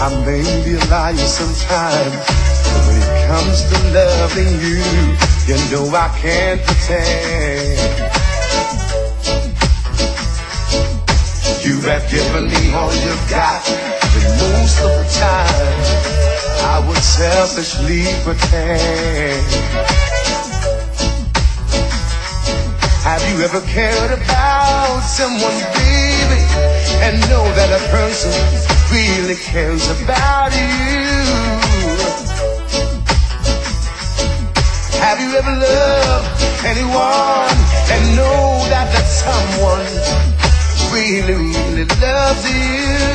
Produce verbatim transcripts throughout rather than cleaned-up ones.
I may be a liar sometimes, but when it comes to loving you, you know I can't pretend. You have given me all you've got, but most of the time I would selfishly pretend. Have you ever cared about someone, baby, and know that a person really cares about you? Have you ever loved anyone and know that that someone really, really loves you?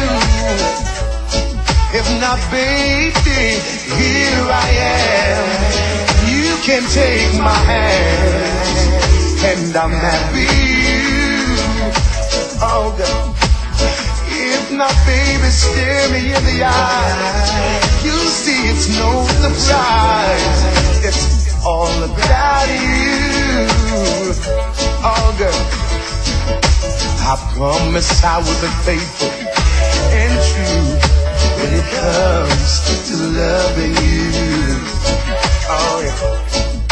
If not, baby, here I am. You can take my hand, and I'm happy. Oh, God. If not, baby, stare me in the eye. You'll see it's no surprise. It's all about you. Oh, girl. I promise I will be faithful and true when it comes to loving you. Oh, yeah.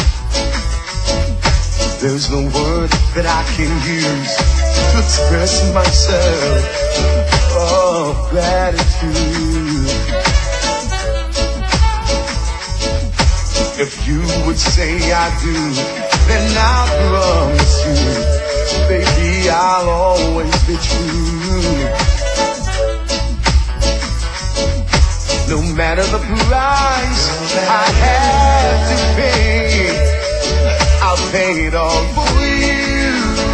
There's no word that I can use to express myself. Oh, gratitude. If you would say I do, then I promise you, baby, I'll always be true. No matter the price I have to pay, I'll pay it all for you.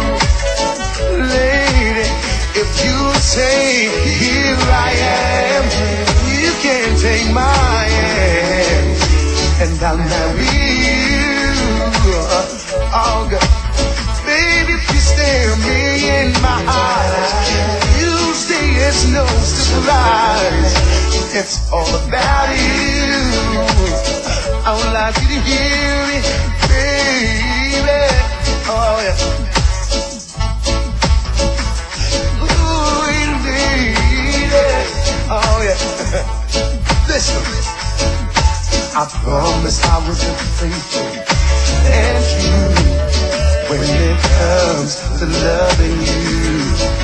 Lady, if you say, here I am, you can take my hand, and I'll marry you. Oh, God. Baby, if you stare me in my eyes, you'll see it's no surprise. It's all about you. I would like you to hear it, baby. Oh, yeah. Ooh, baby. Oh, yeah. Listen. I promise I will be faithful and true when it comes to loving you.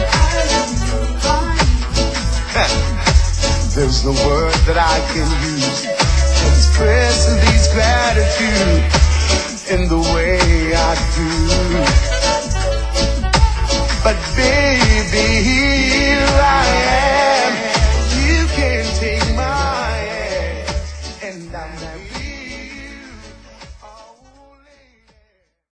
There's no word that I can use expressing these gratitude in the way I do. But baby,